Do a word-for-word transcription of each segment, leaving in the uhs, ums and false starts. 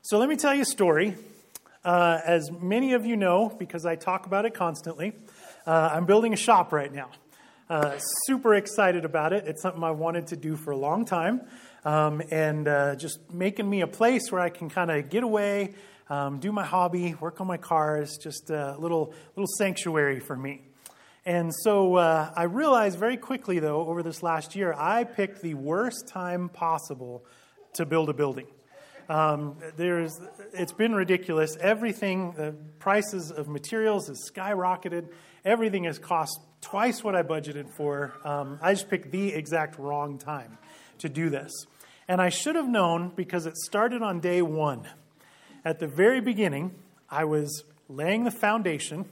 So let me tell you a story. Uh, as many of you know, because I talk about it constantly, uh, I'm building a shop right now. Uh, super excited about it. It's something I've wanted to do for a long time. Um, and uh, just making me a place where I can kind of get away, um, do my hobby, work on my cars, just a little, little sanctuary for me. And so uh, I realized very quickly, though, over this last year, I picked the worst time possible to build a building. Um, there's, it's been ridiculous. Everything, the prices of materials has skyrocketed. Everything has cost twice what I budgeted for. Um, I just picked the exact wrong time to do this. And I should have known because it started on day one. At the very beginning, I was laying the foundation.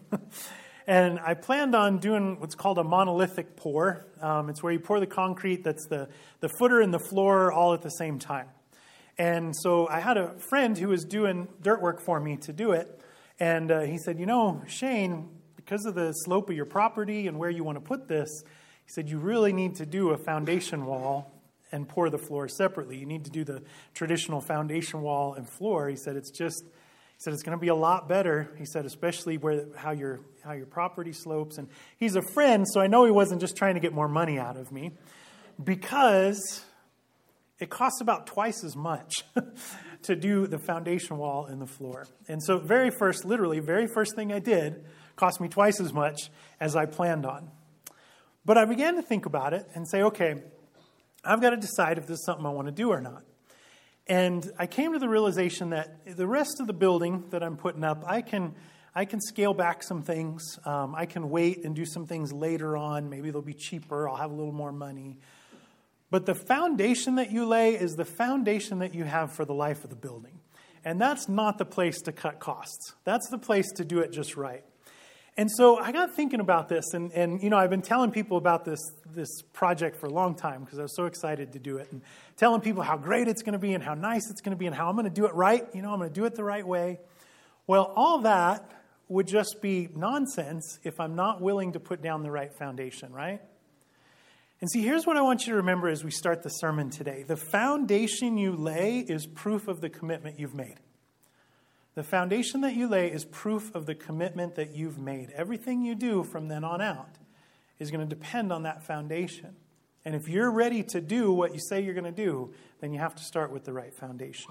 And I planned on doing what's called a monolithic pour. Um, it's where you pour the concrete that's the, the footer and the floor all at the same time. And so I had a friend who was doing dirt work for me to do it. And uh, he said, you know, Shane, because of the slope of your property and where you want to put this, he said, you really need to do a foundation wall and pour the floor separately. You need to do the traditional foundation wall and floor. He said, it's just, he said, it's going to be a lot better. He said, especially where how your how your property slopes. And he's a friend, so I know he wasn't just trying to get more money out of me, because it costs about twice as much to do the foundation wall and the floor. And so very first, literally, very first thing I did cost me twice as much as I planned on. But I began to think about it and say, okay, I've got to decide if this is something I want to do or not. And I came to the realization that the rest of the building that I'm putting up, I can I can scale back some things. Um, I can wait and do some things later on. Maybe they'll be cheaper. I'll have a little more money. But the foundation that you lay is the foundation that you have for the life of the building. And that's not the place to cut costs. That's the place to do it just right. And so I got thinking about this. And, and you know, I've been telling people about this, this project for a long time because I was so excited to do it. And telling people how great it's going to be and how nice it's going to be and how I'm going to do it right. You know, I'm going to do it the right way. Well, all that would just be nonsense if I'm not willing to put down the right foundation, right? And see, here's what I want you to remember as we start the sermon today. The foundation you lay is proof of the commitment you've made. The foundation that you lay is proof of the commitment that you've made. Everything you do from then on out is going to depend on that foundation. And if you're ready to do what you say you're going to do, then you have to start with the right foundation.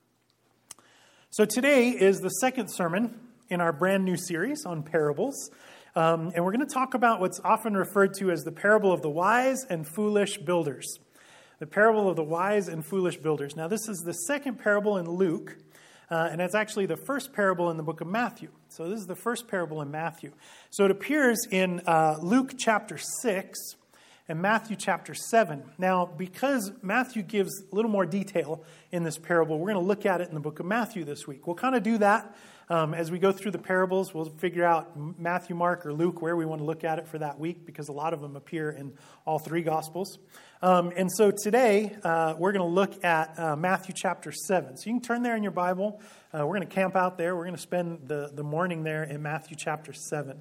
So today is the second sermon in our brand new series on parables. Um, and we're going to talk about what's often referred to as the parable of the wise and foolish builders. The parable of the wise and foolish builders. Now, this is the second parable in Luke, uh, and it's actually the first parable in the book of Matthew. So this is the first parable in Matthew. So it appears in uh, Luke chapter six and Matthew chapter seven. Now, because Matthew gives a little more detail in this parable, we're going to look at it in the book of Matthew this week. We'll kind of do that. Um, as we go through the parables, we'll figure out Matthew, Mark, or Luke where we want to look at it for that week, because a lot of them appear in all three Gospels. Um, and so today, uh, we're going to look at uh, Matthew chapter seven. So you can turn there in your Bible. Uh, we're going to camp out there. We're going to spend the, the morning there in Matthew chapter seven.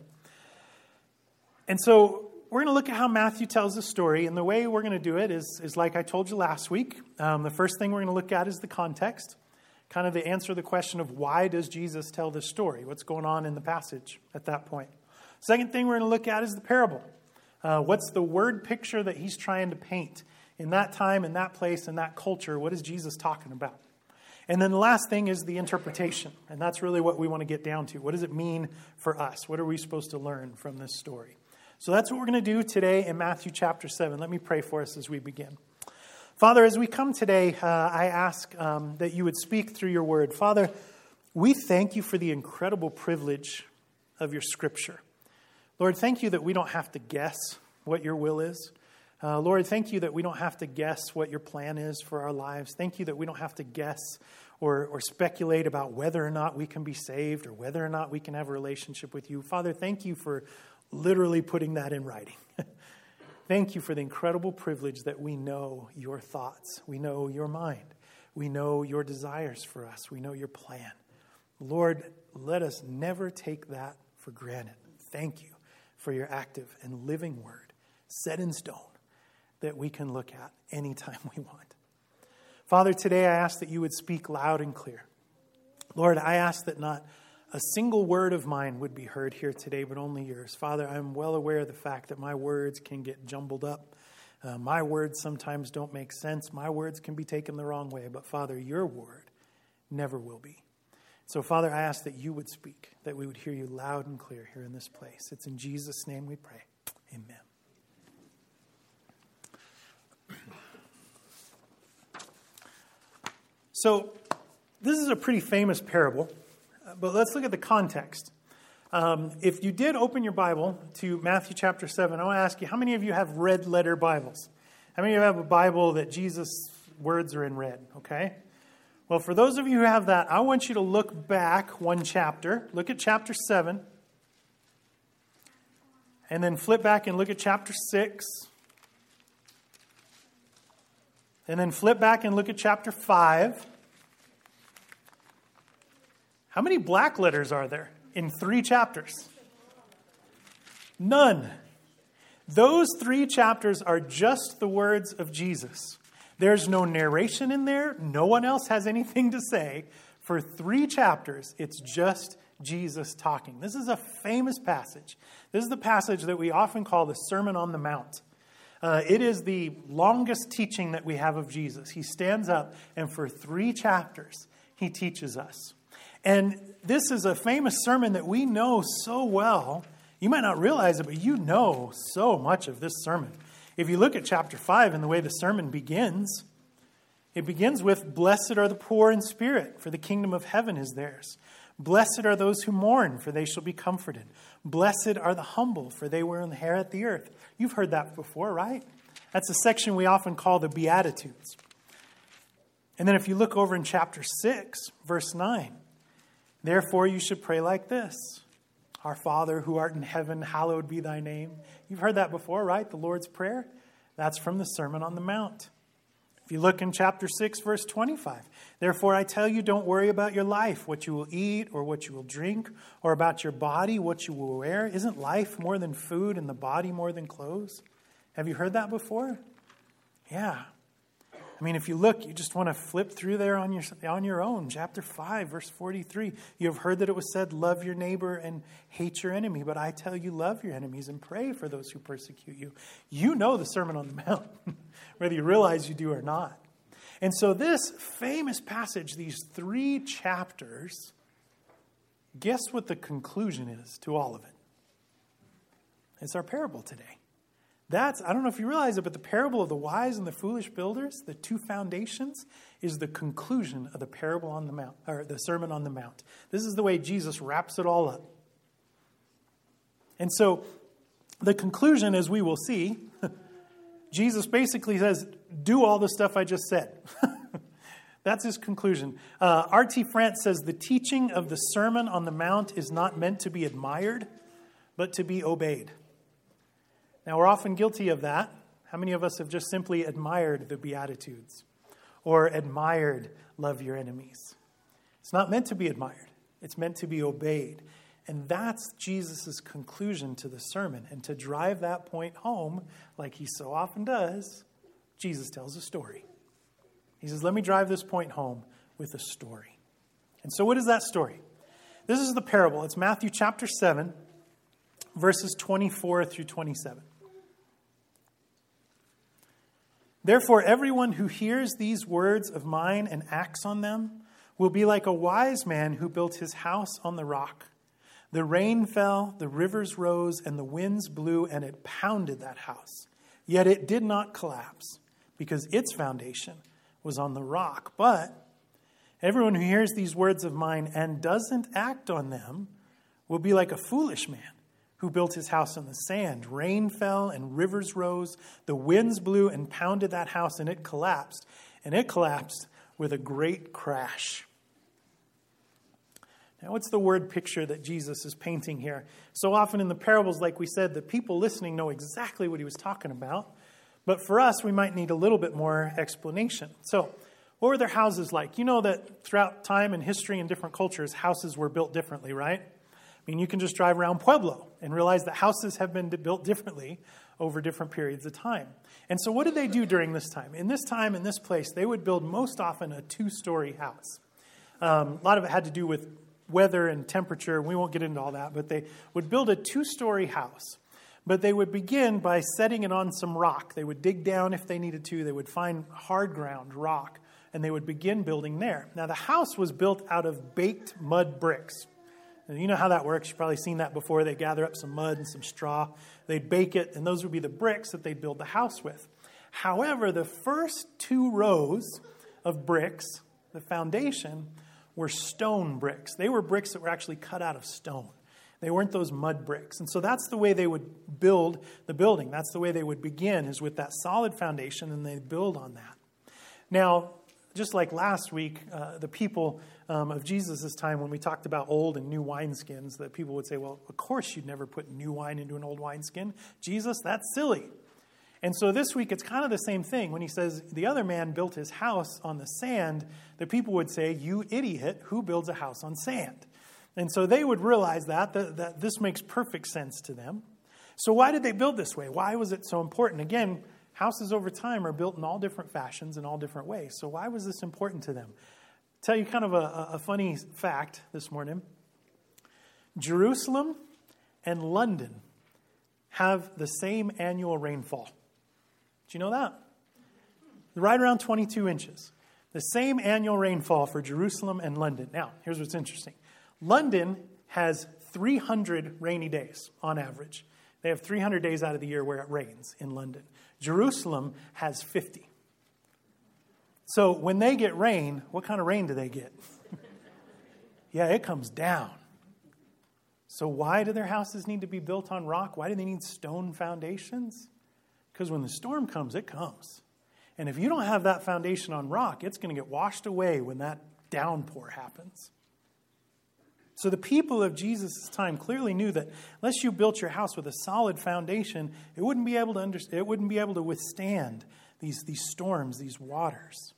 And so we're going to look at how Matthew tells the story. And the way we're going to do it is, is like I told you last week. Um, the first thing we're going to look at is the context. Kind of the answer to the question of why does Jesus tell this story? What's going on in the passage at that point? Second thing we're going to look at is the parable. Uh, what's the word picture that he's trying to paint in that time, in that place, in that culture? What is Jesus talking about? And then the last thing is the interpretation. And that's really what we want to get down to. What does it mean for us? What are we supposed to learn from this story? So that's what we're going to do today in Matthew chapter seven. Let me pray for us as we begin. Father, as we come today, uh, I ask um, that you would speak through your word. Father, we thank you for the incredible privilege of your scripture. Lord, thank you that we don't have to guess what your will is. Uh, Lord, thank you that we don't have to guess what your plan is for our lives. Thank you that we don't have to guess or, or speculate about whether or not we can be saved or whether or not we can have a relationship with you. Father, thank you for literally putting that in writing. Thank you for the incredible privilege that we know your thoughts. We know your mind. We know your desires for us. We know your plan. Lord, let us never take that for granted. Thank you for your active and living word, set in stone, that we can look at anytime we want. Father, today I ask that you would speak loud and clear. Lord, I ask that not a single word of mine would be heard here today, but only yours. Father, I'm well aware of the fact that my words can get jumbled up. Uh, my words sometimes don't make sense. My words can be taken the wrong way, but Father, your word never will be. So, Father, I ask that you would speak, that we would hear you loud and clear here in this place. It's in Jesus' name we pray. Amen. So, this is a pretty famous parable, but let's look at the context. Um, if you did open your Bible to Matthew chapter seven, I want to ask you, how many of you have red letter Bibles? How many of you have a Bible that Jesus' words are in red? Okay. Well, for those of you who have that, I want you to look back one chapter. Look at chapter seven. And then flip back and look at chapter six. And then flip back and look at chapter five. How many black letters are there in three chapters? None. Those three chapters are just the words of Jesus. There's no narration in there. No one else has anything to say. For three chapters, it's just Jesus talking. This is a famous passage. This is the passage that we often call the Sermon on the Mount. Uh, it is the longest teaching that we have of Jesus. He stands up, and for three chapters, he teaches us. And this is a famous sermon that we know so well. You might not realize it, but you know so much of this sermon. If you look at chapter five and the way the sermon begins, it begins with, "Blessed are the poor in spirit, for the kingdom of heaven is theirs. Blessed are those who mourn, for they shall be comforted. Blessed are the humble, for they will inherit the earth." You've heard that before, right? That's a section we often call the Beatitudes. And then if you look over in chapter six, verse nine, "Therefore you should pray like this. Our Father who art in heaven, hallowed be thy name." You've heard that before, right? The Lord's Prayer. That's from the Sermon on the Mount. If you look in chapter six, verse twenty-five, "Therefore I tell you, don't worry about your life, what you will eat or what you will drink, or about your body, what you will wear. Isn't life more than food and the body more than clothes?" Have you heard that before? Yeah. I mean, if you look, you just want to flip through there on your on your own. Chapter five, verse forty-three. "You have heard that it was said, love your neighbor and hate your enemy. But I tell you, love your enemies and pray for those who persecute you." You know the Sermon on the Mount, whether you realize you do or not. And so this famous passage, these three chapters, guess what the conclusion is to all of it? It's our parable today. That's, I don't know if you realize it, but the parable of the wise and the foolish builders, the two foundations, is the conclusion of the parable on the Mount, or the Sermon on the Mount. This is the way Jesus wraps it all up. And so the conclusion, as we will see, Jesus basically says, do all the stuff I just said. That's his conclusion. Uh, R T France says, "The teaching of the Sermon on the Mount is not meant to be admired, but to be obeyed." Now, we're often guilty of that. How many of us have just simply admired the Beatitudes or admired love your enemies? It's not meant to be admired. It's meant to be obeyed. And that's Jesus' conclusion to the sermon. And to drive that point home, like he so often does, Jesus tells a story. He says, let me drive this point home with a story. And so what is that story? This is the parable. It's Matthew chapter seven, verses twenty-four through twenty-seven. "Therefore, everyone who hears these words of mine and acts on them will be like a wise man who built his house on the rock. The rain fell, the rivers rose, and the winds blew, and it pounded that house. Yet it did not collapse, because its foundation was on the rock. But everyone who hears these words of mine and doesn't act on them will be like a foolish man who built his house on the sand. Rain fell and rivers rose. The winds blew and pounded that house, and it collapsed. And it collapsed with a great crash." Now, what's the word picture that Jesus is painting here? So often in the parables, like we said, the people listening know exactly what he was talking about. But for us, we might need a little bit more explanation. So what were their houses like? You know that throughout time and history in different cultures, houses were built differently, right? I mean, you can just drive around Pueblo and realize that houses have been built differently over different periods of time. And so what did they do during this time? In this time, in this place, they would build most often a two-story house. Um, a lot of it had to do with weather and temperature. We won't get into all that, but they would build a two-story house. But they would begin by setting it on some rock. They would dig down if they needed to. They would find hard ground, rock, and they would begin building there. Now, the house was built out of baked mud bricks. And you know how that works. You've probably seen that before. They gather up some mud and some straw. They'd bake it, and those would be the bricks that they'd build the house with. However, the first two rows of bricks, the foundation, were stone bricks. They were bricks that were actually cut out of stone. They weren't those mud bricks. And so that's the way they would build the building. That's the way they would begin, is with that solid foundation, and they build on that. Now, just like last week, uh, the people um, of Jesus' time, when we talked about old and new wineskins, that people would say, well, of course you'd never put new wine into an old wineskin. Jesus, that's silly. And so this week, it's kind of the same thing. When he says the other man built his house on the sand, the people would say, you idiot, who builds a house on sand? And so they would realize that, that, that this makes perfect sense to them. So why did they build this way? Why was it so important? Again, houses over time are built in all different fashions in all different ways. So why was this important to them? I'll tell you kind of a, a funny fact this morning. Jerusalem and London have the same annual rainfall. Did you know that? Right around twenty-two inches. The same annual rainfall for Jerusalem and London. Now, here's what's interesting. London has three hundred rainy days on average. They have three hundred days out of the year where it rains in London. Jerusalem has fifty. So when they get rain, what kind of rain do they get? Yeah, it comes down. So why do their houses need to be built on rock? Why do they need stone foundations? Because when the storm comes, it comes. And if you don't have that foundation on rock, it's going to get washed away when that downpour happens. So the people of Jesus' time clearly knew that unless you built your house with a solid foundation, it wouldn't be able to under, it wouldn't be able to withstand these, these storms, these waters.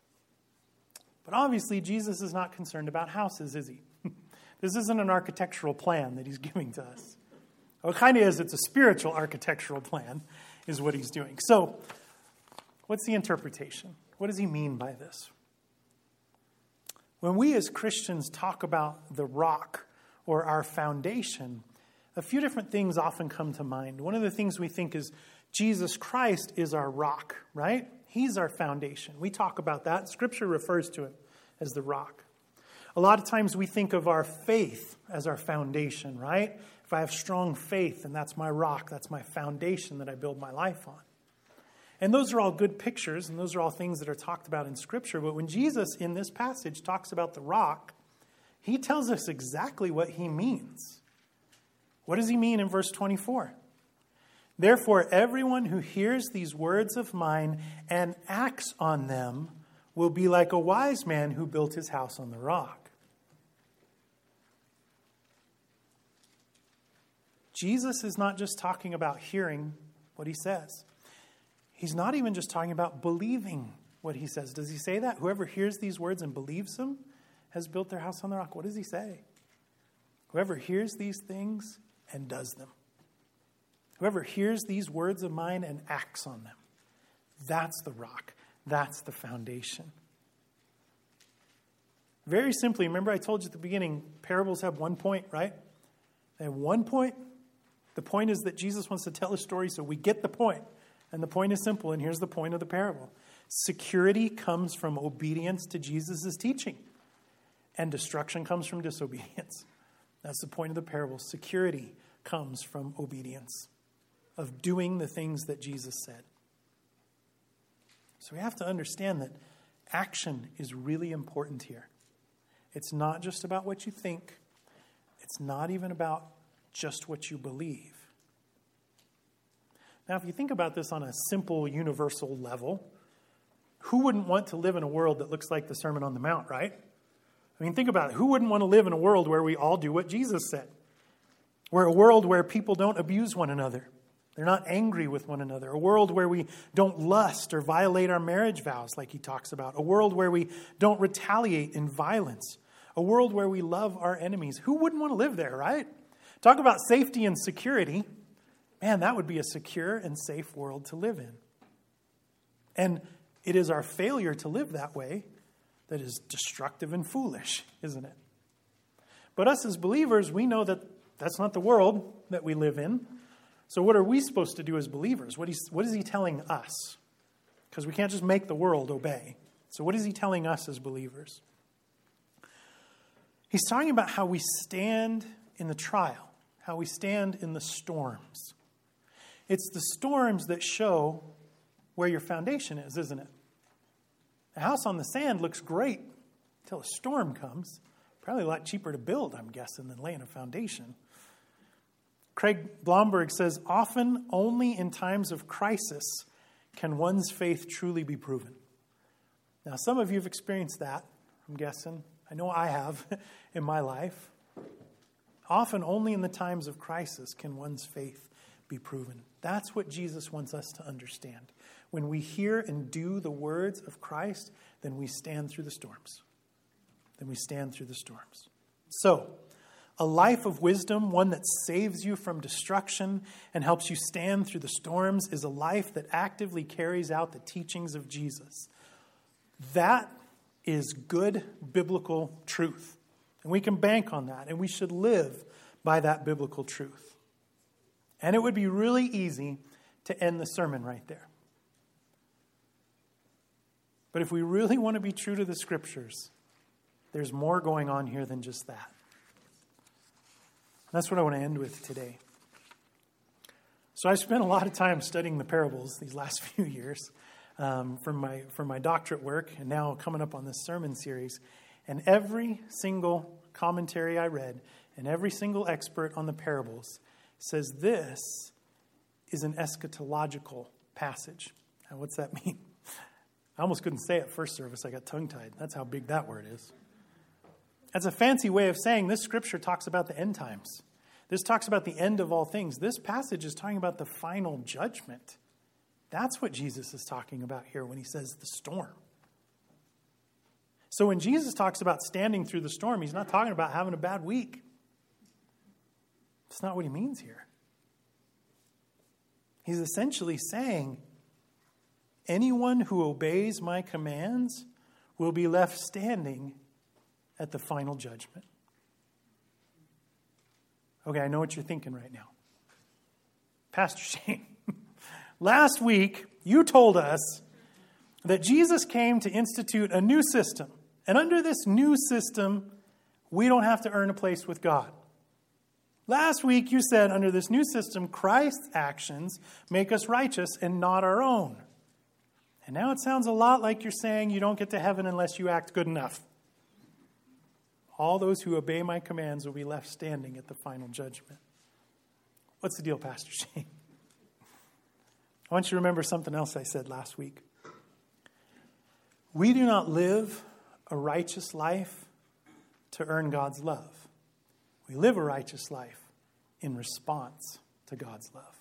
But obviously, Jesus is not concerned about houses, is he? This isn't an architectural plan that he's giving to us. Well, it kind of is. It's a spiritual architectural plan is what he's doing. So what's the interpretation? What does he mean by this? When we as Christians talk about the rock or our foundation, a few different things often come to mind. One of the things we think is Jesus Christ is our rock, right? He's our foundation. We talk about that. Scripture refers to him as the rock. A lot of times we think of our faith as our foundation, right? If I have strong faith, then that's my rock. That's my foundation that I build my life on. And those are all good pictures, and those are all things that are talked about in Scripture. But when Jesus, in this passage, talks about the rock, he tells us exactly what he means. What does he mean in verse twenty-four? Therefore, everyone who hears these words of mine and acts on them will be like a wise man who built his house on the rock. Jesus is not just talking about hearing what he says. He's not even just talking about believing what he says. Does he say that? Whoever hears these words and believes them has built their house on the rock. What does he say? Whoever hears these things and does them. Whoever hears these words of mine and acts on them. That's the rock. That's the foundation. Very simply, remember I told you at the beginning, parables have one point, right? They have one point. The point is that Jesus wants to tell a story so we get the point. And the point is simple, and here's the point of the parable. Security comes from obedience to Jesus' teaching, and destruction comes from disobedience. That's the point of the parable. Security comes from obedience, of doing the things that Jesus said. So we have to understand that action is really important here. It's not just about what you think. It's not even about just what you believe. Now, if you think about this on a simple, universal level, who wouldn't want to live in a world that looks like the Sermon on the Mount, right? I mean, think about it. Who wouldn't want to live in a world where we all do what Jesus said? Where a world where people don't abuse one another. They're not angry with one another. A world where we don't lust or violate our marriage vows like he talks about. A world where we don't retaliate in violence. A world where we love our enemies. Who wouldn't want to live there, right? Talk about safety and security. Man, that would be a secure and safe world to live in. And it is our failure to live that way that is destructive and foolish, isn't it? But us as believers, we know that that's not the world that we live in. So what are we supposed to do as believers? What, he's, what is he telling us? Because we can't just make the world obey. So what is he telling us as believers? He's talking about how we stand in the trial, how we stand in the storms. It's the storms that show where your foundation is, isn't it? A house on the sand looks great until a storm comes. Probably a lot cheaper to build, I'm guessing, than laying a foundation. Craig Blomberg says, often only in times of crisis can one's faith truly be proven. Now, some of you have experienced that, I'm guessing. I know I have in my life. Often only in the times of crisis can one's faith be proven. That's what Jesus wants us to understand. When we hear and do the words of Christ, then we stand through the storms. Then we stand through the storms. So, a life of wisdom, one that saves you from destruction and helps you stand through the storms, is a life that actively carries out the teachings of Jesus. That is good biblical truth. And we can bank on that, and we should live by that biblical truth. And it would be really easy to end the sermon right there. But if we really want to be true to the Scriptures, there's more going on here than just that. That's what I want to end with today. So I've spent a lot of time studying the parables these last few years um, from my from my doctorate work, and now coming up on this sermon series. And every single commentary I read and every single expert on the parables says this is an eschatological passage. Now, what's that mean? I almost couldn't say it first service. I got tongue-tied. That's how big that word is. That's a fancy way of saying this scripture talks about the end times. This talks about the end of all things. This passage is talking about the final judgment. That's what Jesus is talking about here when he says the storm. So when Jesus talks about standing through the storm, he's not talking about having a bad week. That's not what he means here. He's essentially saying, anyone who obeys my commands will be left standing at the final judgment. Okay, I know what you're thinking right now. Pastor Shane, last week you told us that Jesus came to institute a new system. And under this new system, we don't have to earn a place with God. Last week you said under this new system, Christ's actions make us righteous and not our own. And now it sounds a lot like you're saying you don't get to heaven unless you act good enough. All those who obey my commands will be left standing at the final judgment. What's the deal, Pastor Shane? I want you to remember something else I said last week. We do not live a righteous life to earn God's love. We live a righteous life in response to God's love.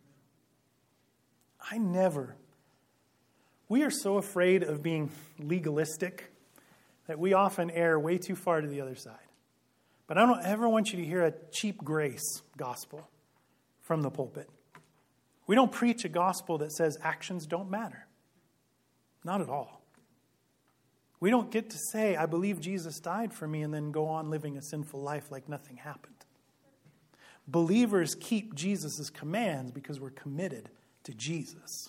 I never... We are so afraid of being legalistic that we often err way too far to the other side. But I don't ever want you to hear a cheap grace gospel from the pulpit. We don't preach a gospel that says actions don't matter. Not at all. We don't get to say, I believe Jesus died for me, and then go on living a sinful life like nothing happened. Believers keep Jesus' commands because we're committed to Jesus.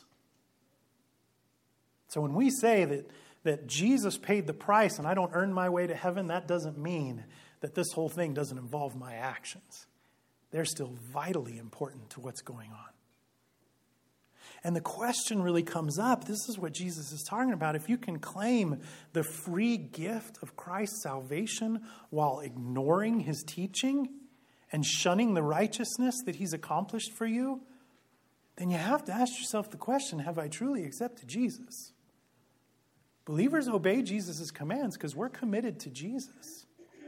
So when we say that, that Jesus paid the price and I don't earn my way to heaven, that doesn't mean that this whole thing doesn't involve my actions. They're still vitally important to what's going on. And the question really comes up, this is what Jesus is talking about. If you can claim the free gift of Christ's salvation while ignoring his teaching and shunning the righteousness that he's accomplished for you, then you have to ask yourself the question, have I truly accepted Jesus? Believers obey Jesus' commands because we're committed to Jesus.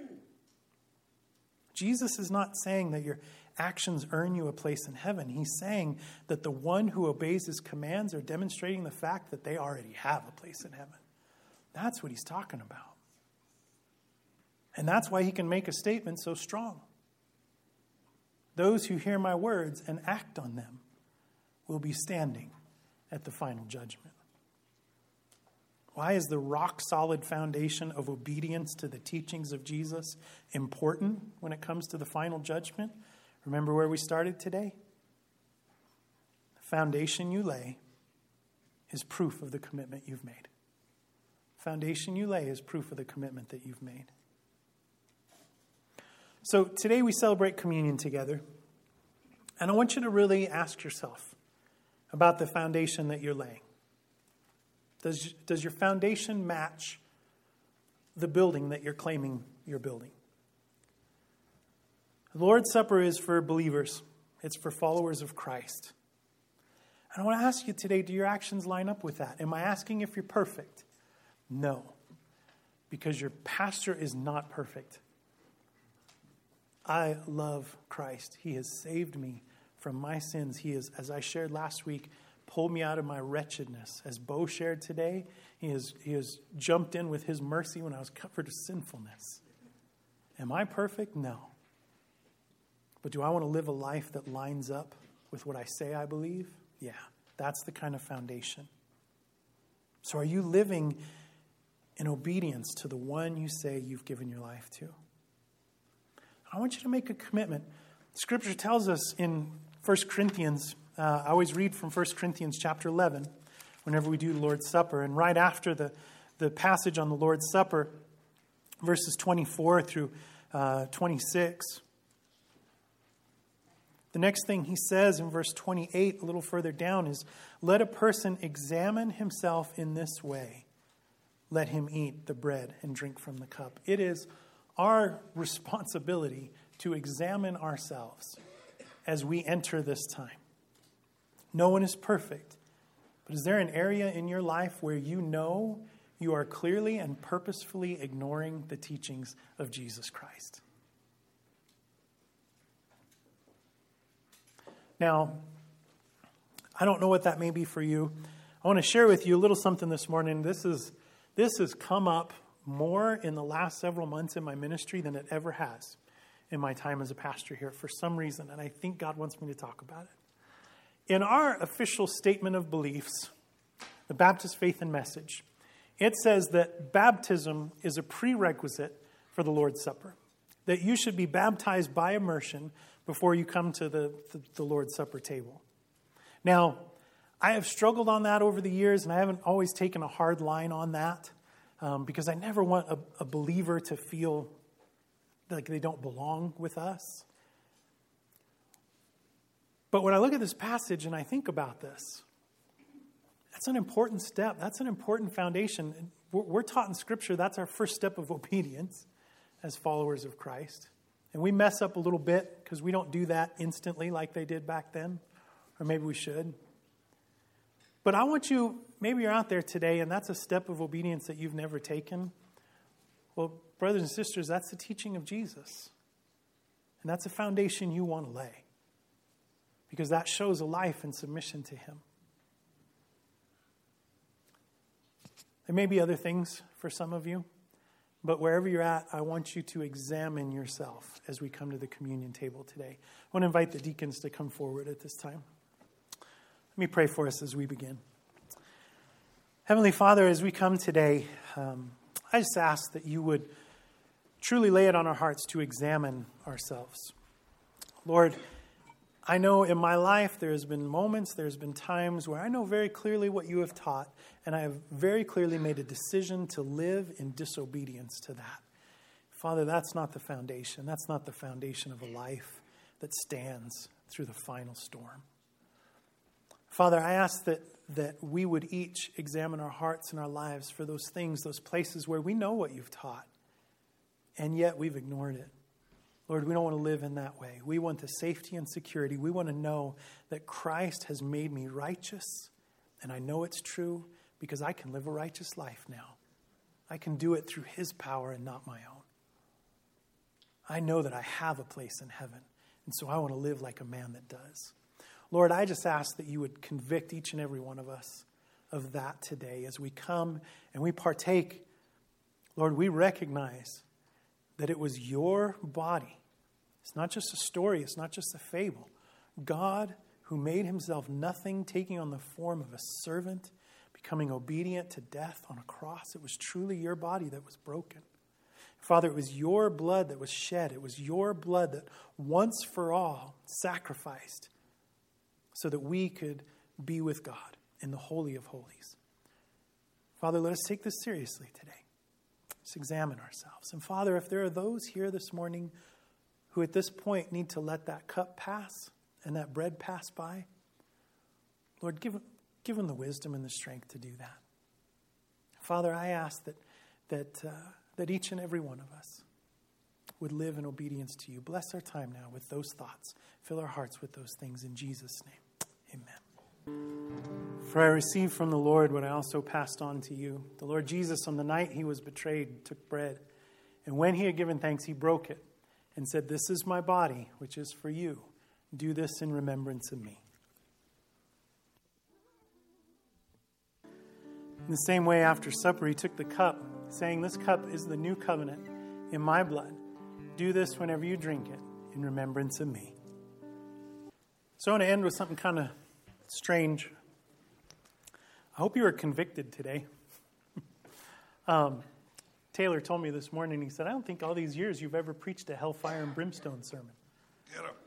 Jesus is not saying that your actions earn you a place in heaven. He's saying that the one who obeys his commands are demonstrating the fact that they already have a place in heaven. That's what he's talking about. And that's why he can make a statement so strong. Those who hear my words and act on them will be standing at the final judgment. Why is the rock-solid foundation of obedience to the teachings of Jesus important when it comes to the final judgment? Remember where we started today? The foundation you lay is proof of the commitment you've made. Foundation you lay is proof of the commitment that you've made. So today we celebrate communion together. And I want you to really ask yourself about the foundation that you're laying. Does, does your foundation match the building that you're claiming you're building? The Lord's Supper is for believers. It's for followers of Christ. And I want to ask you today, do your actions line up with that? Am I asking if you're perfect? No, because your pastor is not perfect. I love Christ. He has saved me from my sins. He has, as I shared last week, pulled me out of my wretchedness. As Bo shared today, he has, he has jumped in with his mercy when I was covered with sinfulness. Am I perfect? No. But do I want to live a life that lines up with what I say I believe? Yeah, that's the kind of foundation. So are you living in obedience to the one you say you've given your life to? I want you to make a commitment. Scripture tells us in First Corinthians, uh, I always read from First Corinthians chapter eleven whenever we do the Lord's Supper. And right after the, the passage on the Lord's Supper, verses twenty-four through uh, twenty-six, the next thing he says in verse twenty-eight, a little further down, is, "Let a person examine himself in this way. Let him eat the bread and drink from the cup." It is our responsibility to examine ourselves as we enter this time. No one is perfect, but is there an area in your life where you know you are clearly and purposefully ignoring the teachings of Jesus Christ? Now, I don't know what that may be for you. I want to share with you a little something this morning. This is this has come up more in the last several months in my ministry than it ever has in my time as a pastor here for some reason, and I think God wants me to talk about it. In our official statement of beliefs, the Baptist Faith and Message, it says that baptism is a prerequisite for the Lord's Supper, that you should be baptized by immersion before you come to the, the, the Lord's Supper table. Now, I have struggled on that over the years, and I haven't always taken a hard line on that um, because I never want a, a believer to feel like they don't belong with us. But when I look at this passage and I think about this, that's an important step. That's an important foundation. We're, we're taught in Scripture that's our first step of obedience as followers of Christ. And we mess up a little bit because we don't do that instantly like they did back then. Or maybe we should. But I want you, maybe you're out there today and that's a step of obedience that you've never taken. Well, brothers and sisters, that's the teaching of Jesus. And that's a foundation you want to lay. Because that shows a life in submission to Him. There may be other things for some of you. But wherever you're at, I want you to examine yourself as we come to the communion table today. I want to invite the deacons to come forward at this time. Let me pray for us as we begin. Heavenly Father, as we come today, um, I just ask that you would truly lay it on our hearts to examine ourselves. Lord, I know in my life there's been moments, there's been times where I know very clearly what you have taught, and I have very clearly made a decision to live in disobedience to that. Father, that's not the foundation. That's not the foundation of a life that stands through the final storm. Father, I ask that, that we would each examine our hearts and our lives for those things, those places where we know what you've taught, and yet we've ignored it. Lord, we don't want to live in that way. We want the safety and security. We want to know that Christ has made me righteous, and I know it's true because I can live a righteous life now. I can do it through His power and not my own. I know that I have a place in heaven, and so I want to live like a man that does. Lord, I just ask that you would convict each and every one of us of that today as we come and we partake. Lord, we recognize that it was your body. It's not just a story. It's not just a fable. God, who made himself nothing, taking on the form of a servant, becoming obedient to death on a cross. It was truly your body that was broken. Father, it was your blood that was shed. It was your blood that once for all sacrificed so that we could be with God in the Holy of Holies. Father, let us take this seriously today. Let's examine ourselves. And Father, if there are those here this morning who at this point need to let that cup pass and that bread pass by, Lord, give, give them the wisdom and the strength to do that. Father, I ask that, that, uh, that each and every one of us would live in obedience to you. Bless our time now with those thoughts. Fill our hearts with those things in Jesus' name. Amen. For I received from the Lord what I also passed on to you. The Lord Jesus, on the night he was betrayed, took bread. And when he had given thanks, he broke it and said, "This is my body, which is for you. Do this in remembrance of me." In the same way, after supper, he took the cup, saying, "This cup is the new covenant in my blood. Do this whenever you drink it in remembrance of me." So I want to end with something kind of strange. I hope you were convicted today. um, Taylor told me this morning, he said, "I don't think all these years you've ever preached a hellfire and brimstone sermon." Get him.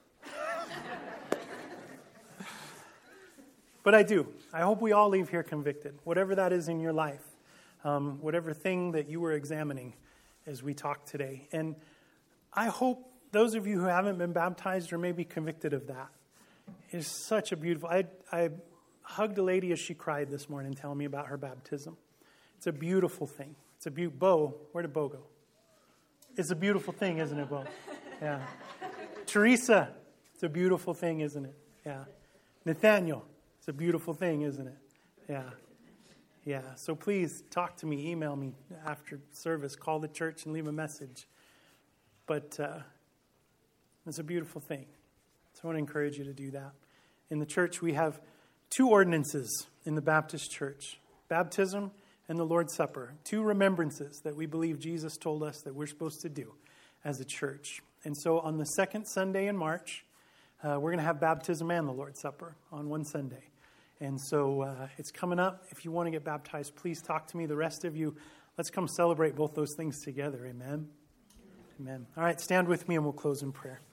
But I do. I hope we all leave here convicted, whatever that is in your life, um, whatever thing that you were examining as we talk today. And I hope those of you who haven't been baptized are maybe convicted of that. It's such a beautiful... I, I hugged a lady as she cried this morning telling me about her baptism. It's a beautiful thing. It's a beautiful... Bo, where did Bo go? It's a beautiful thing, isn't it, Bo? Yeah. Teresa, it's a beautiful thing, isn't it? Yeah. Nathaniel, it's a beautiful thing, isn't it? Yeah. Yeah. So please talk to me, email me after service, call the church and leave a message. But uh, it's a beautiful thing. So I want to encourage you to do that. In the church, we have two ordinances in the Baptist church: baptism and the Lord's Supper. Two remembrances that we believe Jesus told us that we're supposed to do as a church. And so on the second Sunday in March, uh, we're going to have baptism and the Lord's Supper on one Sunday. And so uh, it's coming up. If you want to get baptized, please talk to me. The rest of you, let's come celebrate both those things together. Amen. Amen. All right, stand with me and we'll close in prayer.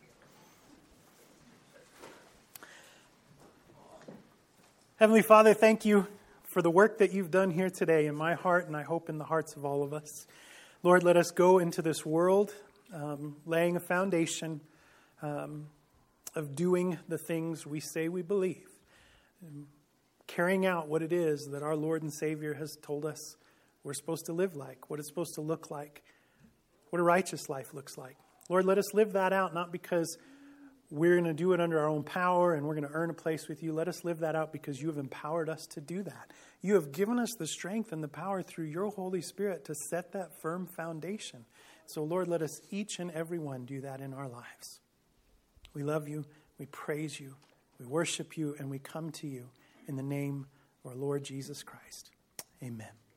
Heavenly Father, thank you for the work that you've done here today in my heart, and I hope in the hearts of all of us. Lord, let us go into this world um, laying a foundation um, of doing the things we say we believe, and carrying out what it is that our Lord and Savior has told us we're supposed to live like, what it's supposed to look like, what a righteous life looks like. Lord, let us live that out, not because we're going to do it under our own power and we're going to earn a place with you. Let us live that out because you have empowered us to do that. You have given us the strength and the power through your Holy Spirit to set that firm foundation. So, Lord, let us each and every one do that in our lives. We love you, we praise you, we worship you, and we come to you in the name of our Lord Jesus Christ. Amen.